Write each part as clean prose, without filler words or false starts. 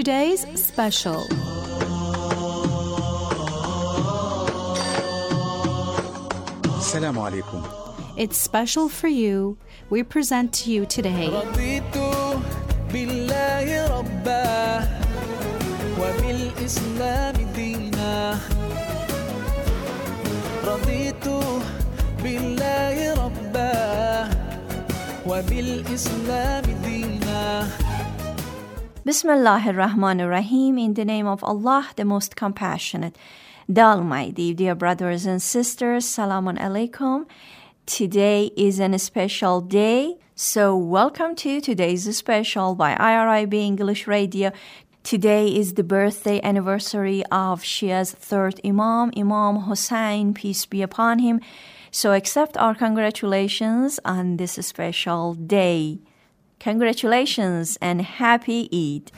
today's special. Assalamu alaikum. It's special for you. We present to you today رضيت بالله ربا وبالإسلام دينا رضيت بالله ربا وبالإسلام دينا. Bismillah ar-Rahman ar-Rahim. In the name of Allah, the most compassionate, the Almighty. Dear brothers and sisters, Salamun Alaikum. Today is a special day, so welcome to today's special by IRIB English Radio. Today is the birthday anniversary of Shia's third Imam, Imam Hussein, peace be upon him. So accept our congratulations on this special day. Congratulations and happy Eid.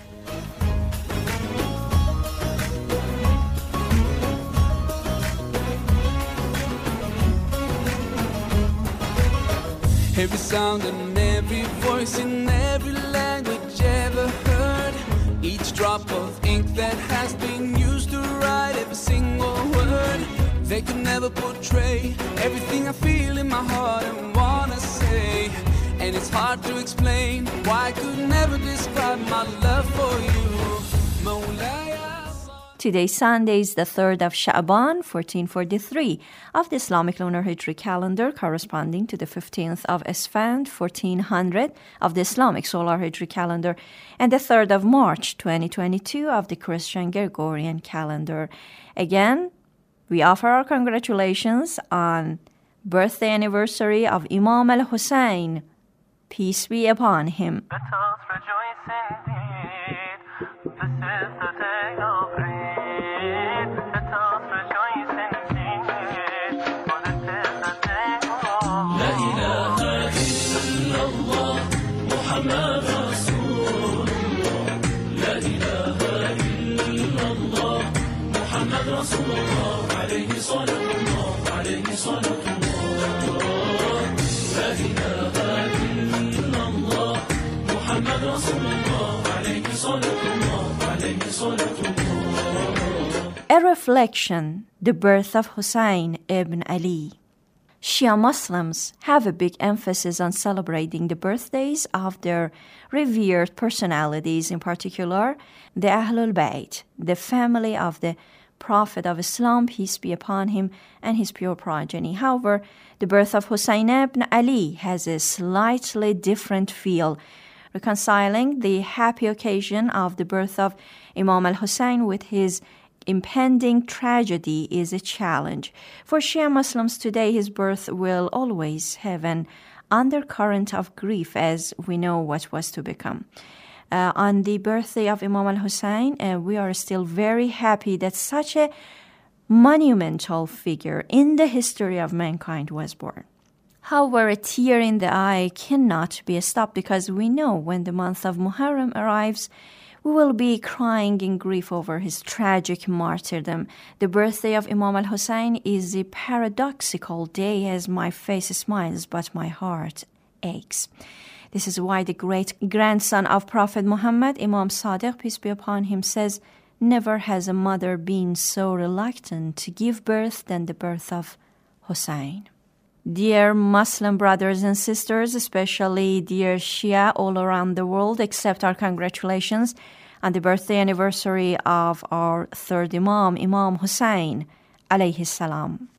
Every sound and every voice in every language ever heard. Each drop of ink that has been used to write every single word. They could never portray everything I feel in my heart and wanna say. And it's hard to explain why I could never describe my love for you. Mawlaya. Today, Sunday, is the 3rd of Sha'ban, 1443 of the Islamic Lunar Hijri calendar, corresponding to the 15th of Esfand, 1400 of the Islamic Solar Hijri calendar, and the 3rd of March, 2022 of the Christian Gregorian calendar. Again, we offer our congratulations on birthday anniversary of Imam al-Hussein. Peace be upon him. Let us rejoice indeed. This is the day of Eid. Let us rejoice indeed. For this is the day of La ilaha illallah Muhammad Rasulullah. La ilaha illallah Muhammad Rasulullah. Alayhi salatullah, alayhi salatullah. La ilaha A reflection, the birth of Hussein ibn Ali. Shia Muslims have a big emphasis on celebrating the birthdays of their revered personalities, in particular the Ahlul Bayt, the family of the Prophet of Islam, peace be upon him, and his pure progeny. However, the birth of Hussein ibn Ali has a slightly different feel. Reconciling the happy occasion of the birth of Imam al-Hussein with his impending tragedy is a challenge. For Shia Muslims today, his birth will always have an undercurrent of grief, as we know what was to become. On the birthday of Imam al-Hussein, we are still very happy that such a monumental figure in the history of mankind was born. However, a tear in the eye cannot be stopped, because we know when the month of Muharram arrives, we will be crying in grief over his tragic martyrdom. The birthday of Imam al-Hussein is a paradoxical day, as my face smiles but my heart aches. This is why the great-grandson of Prophet Muhammad, Imam Sadiq, peace be upon him, says, "Never has a mother been so reluctant to give birth than the birth of Hussein." Dear Muslim brothers and sisters, especially dear Shia all around the world, accept our congratulations on the birthday anniversary of our third Imam, Imam Hussein, alayhi salam.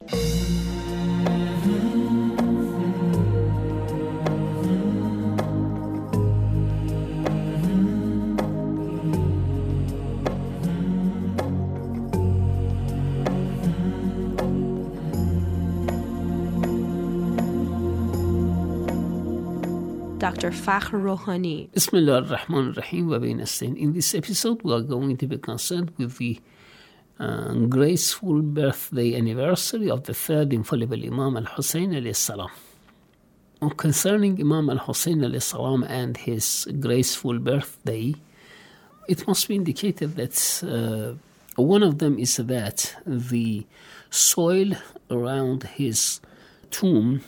Dr. Fakhr Rohani. Bismillah ar-Rahman ar-Rahim wa bainastain. In this episode, we are going to be concerned with the graceful birthday anniversary of the third infallible Imam al-Hussein alayhi salam. Concerning Imam al-Hussein alayhi salam and his graceful birthday, it must be indicated that one of them is that the soil around his tomb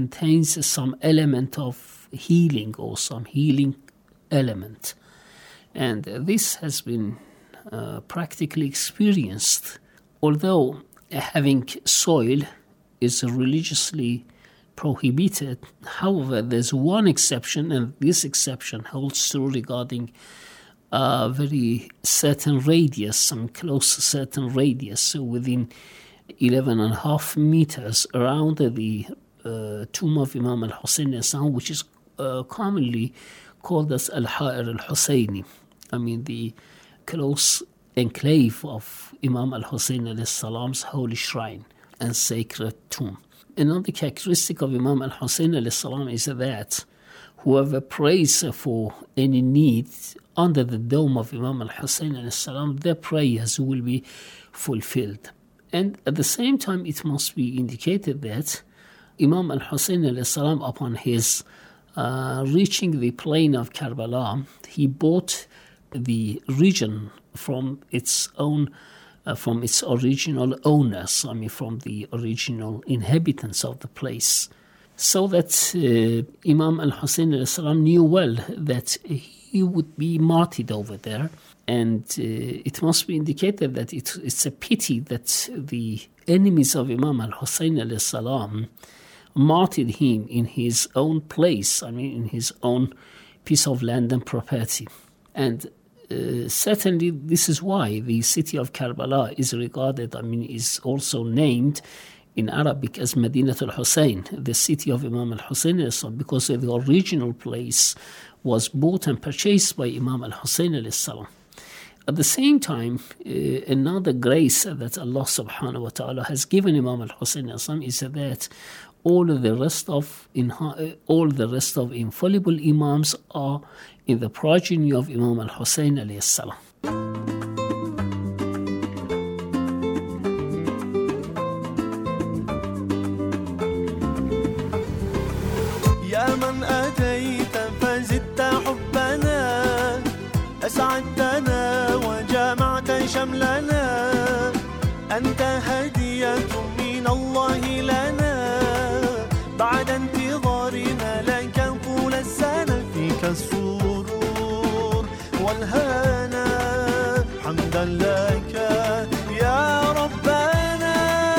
contains some element of healing or some healing element. And this has been practically experienced. Although having soil is religiously prohibited, however, there's one exception, and this exception holds true regarding a very certain radius, some close to certain radius, so within 11.5 meters around the tomb of Imam al-Hussein al-Salam, which is commonly called as Al-Ha'ir al-Husseini. I mean, the close enclave of Imam al-Hussein al-Salam's holy shrine and sacred tomb. Another characteristic of Imam al-Hussein al-Salam is that whoever prays for any need under the dome of Imam al-Hussein al-Salam, their prayers will be fulfilled. And at the same time, it must be indicated that Imam al-Hussein al-Salam, upon his reaching the plain of Karbala, he bought the region from its own, from its original owners, I mean from the original inhabitants of the place. So that Imam al-Hussein al-Salam knew well that he would be martyred over there. And it must be indicated that it's a pity that the enemies of Imam al-Hussein al-Salam martyred him in his own place, I mean in his own piece of land and property. And certainly this is why the city of Karbala is regarded, I mean is also named in Arabic as Madinat al-Hussein, the city of Imam al-Hussein al-Salam, because the original place was bought and purchased by Imam al-Hussein al-Salam. At the same time, another grace that Allah subhanahu wa ta'ala has given Imam al-Hussein al-Salam is that all the rest of infallible Imams are in the progeny of Imam al-Hussein alayhi salam. يا من أتيت فزدت حبنا أسعدتنا وجمعت شملنا أنت هدية من الله لنا بعد انتظارنا لك طول السنة فيك السرور والهنا حمدا لك يا ربنا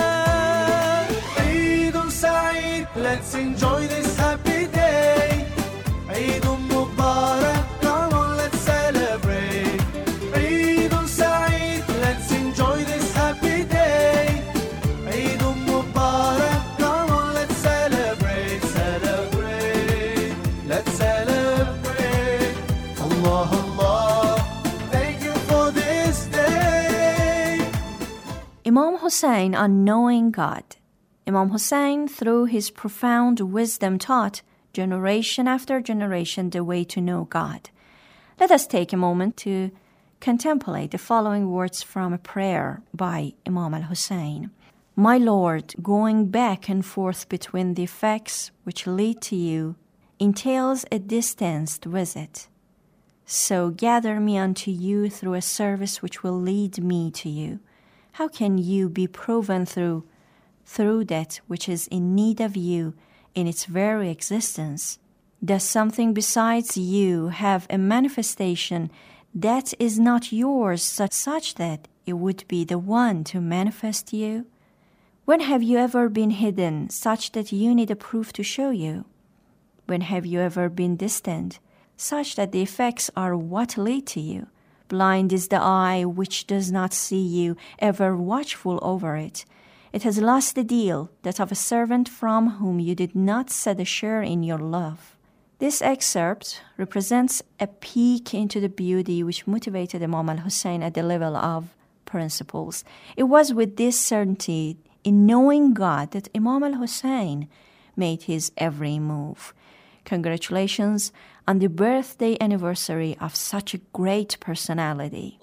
عيد سعيد. Let's enjoy this happy day. عيد مبارك, come on let's celebrate. عيد سعيد, let's enjoy this happy day. عيد مبارك, come on let's celebrate, celebrate, let's celebrate. Allah, Allah, thank you for this day. Imam Hussein, unknowing God. Imam Hussein, through his profound wisdom, taught generation after generation the way to know God. Let us take a moment to contemplate the following words from a prayer by Imam al-Hussein. My Lord, going back and forth between the effects which lead to you entails a distanced visit. So gather me unto you through a service which will lead me to you. How can you be proven through that which is in need of you in its very existence? Does something besides you have a manifestation that is not yours, such that it would be the one to manifest you? When have you ever been hidden, such that you need a proof to show you? When have you ever been distant, such that the effects are what lead to you? Blind is the eye which does not see you, ever watchful over it. It has lost the deal, that of a servant from whom you did not set a share in your love. This excerpt represents a peek into the beauty which motivated Imam al-Hussein at the level of principles. It was with this certainty in knowing God that Imam al-Hussein made his every move. Congratulations on the birthday anniversary of such a great personality.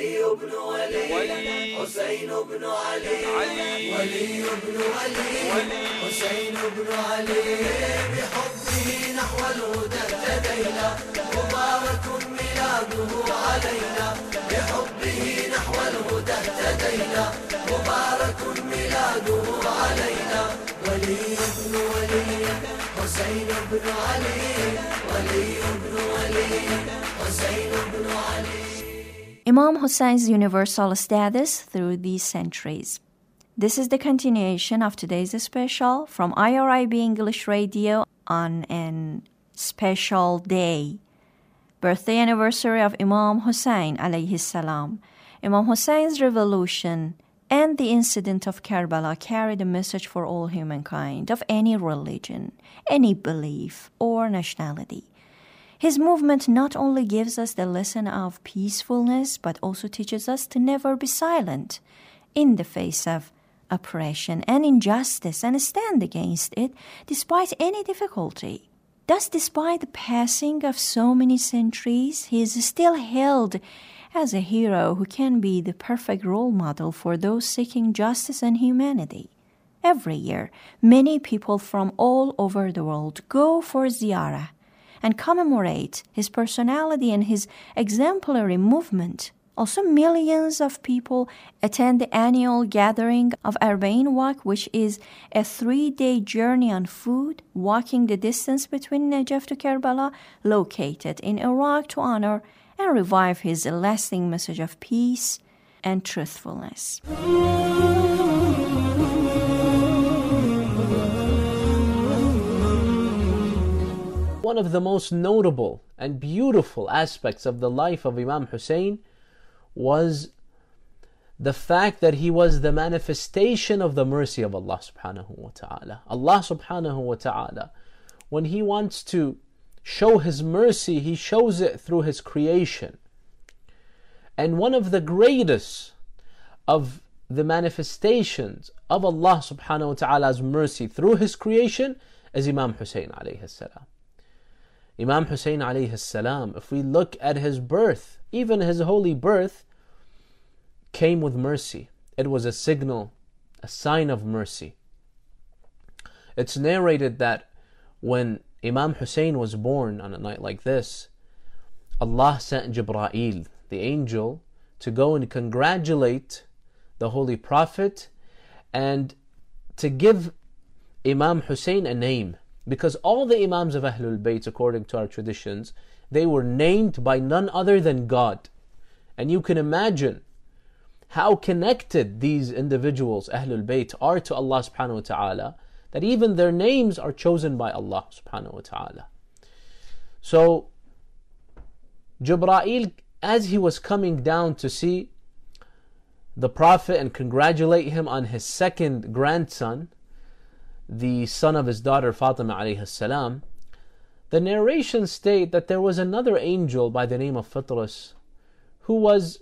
حسين بن علي ولي بن علي حسين بن علي بحبه نحو الهدى اهتدينا مبارك ميلاده علينا بحبه نحو الهدى اهتدينا مبارك ميلاده علينا ولي بن ولي حسين بن علي ولي بن ولي حسين بن علي Imam Hussein's universal status through these centuries. This is the continuation of today's special from IRIB English Radio on an special day, birthday anniversary of Imam Hussein alayhi salam. Imam Hussein's revolution and the incident of Karbala carried a message for all humankind of any religion, any belief or nationality. His movement not only gives us the lesson of peacefulness, but also teaches us to never be silent in the face of oppression and injustice and stand against it despite any difficulty. Thus, despite the passing of so many centuries, he is still held as a hero who can be the perfect role model for those seeking justice and humanity. Every year, many people from all over the world go for ziyarah and commemorate his personality and his exemplary movement. Also, millions of people attend the annual gathering of Arba'in Walk, which is a 3-day journey on foot, walking the distance between Najaf to Karbala, located in Iraq, to honor and revive his lasting message of peace and truthfulness. One of the most notable and beautiful aspects of the life of Imam Hussein was the fact that he was the manifestation of the mercy of Allah subhanahu wa ta'ala. Allah subhanahu wa ta'ala, when He wants to show His mercy, He shows it through His creation. And one of the greatest of the manifestations of Allah subhanahu wa ta'ala's mercy through His creation is Imam Hussein alayhi salam. Imam Hussein alayhi salam, if we look at his birth, even his holy birth came with mercy. It was a signal, a sign of mercy. It's narrated that when Imam Hussein was born on a night like this, Allah sent Jibra'il, the angel, to go and congratulate the Holy Prophet and to give Imam Hussein a name. Because all the Imams of Ahlul Bayt, according to our traditions, they were named by none other than God. And you can imagine how connected these individuals, Ahlul Bayt, are to Allah subhanahu wa ta'ala, that even their names are chosen by Allah subhanahu wa ta'ala. So, Jibra'il, as he was coming down to see the Prophet and congratulate him on his second grandson, the son of his daughter Fatima alayhi salam, the narrations state that there was another angel by the name of Fitras who was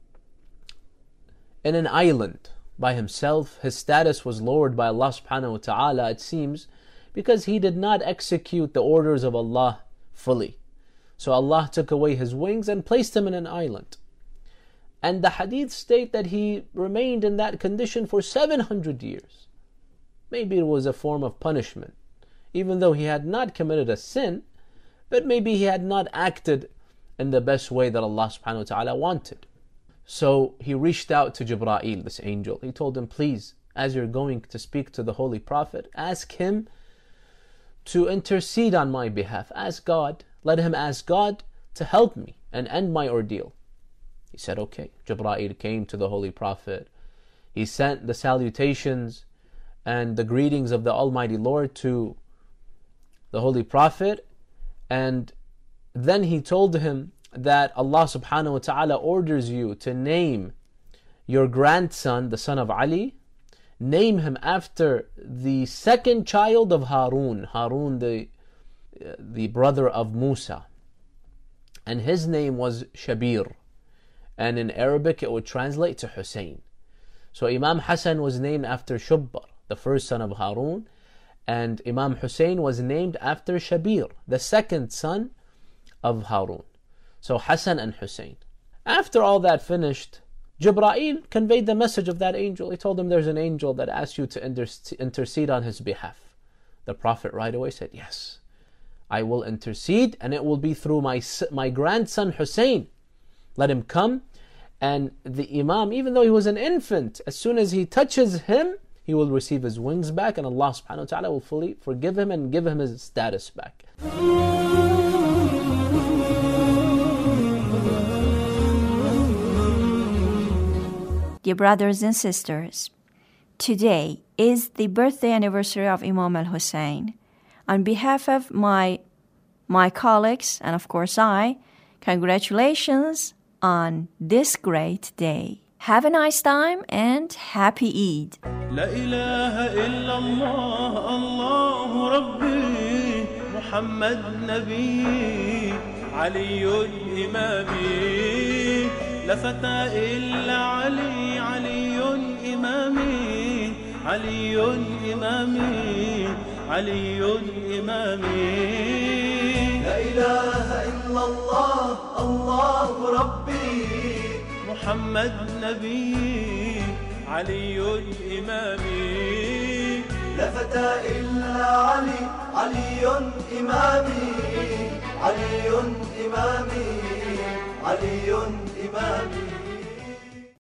in an island by himself. His status was lowered by Allah subhanahu wa ta'ala, it seems, because he did not execute the orders of Allah fully. So Allah took away his wings and placed him in an island. And the hadith state that he remained in that condition for 700 years. Maybe it was a form of punishment, even though he had not committed a sin, but maybe he had not acted in the best way that Allah subhanahu wa ta'ala wanted. So he reached out to Jibra'il, this angel. He told him, please, as you're going to speak to the Holy Prophet, ask him to intercede on my behalf. Ask God, let him ask God to help me and end my ordeal. He said, okay. Jibra'il came to the Holy Prophet. He sent the salutations and the greetings of the Almighty Lord to the Holy Prophet, and then he told him that Allah subhanahu wa ta'ala orders you to name your grandson, the son of Ali, name him after the second child of Harun, the brother of Musa, and his name was Shabir, and in Arabic it would translate to Hussein. So Imam Hassan was named after Shubbar, the first son of Harun, and Imam Hussein was named after Shabir, the second son of Harun. So Hassan and Hussein. After all that finished, Jibra'il conveyed the message of that angel. He told him, there's an angel that asks you to intercede on his behalf. The Prophet right away said, yes, I will intercede, and it will be through my grandson Hussein. Let him come. And the Imam, even though he was an infant, as soon as he touches him, he will receive his wings back, and Allah subhanahu wa ta'ala will fully forgive him and give him his status back. Dear brothers and sisters, today is the birthday anniversary of Imam al-Hussein. On behalf of my colleagues and of course I, congratulations on this great day. Have a nice time and happy Eid. لا إله إلا الله الله ربي محمد نبي علي إمامي لا فتى إلا علي علي إمامي علي إمامي علي إمامي لا إله إلا الله الله ربي محمد نبي علي إمامي لا فتى إلا علي علي إمامي علي إمامي علي إمامي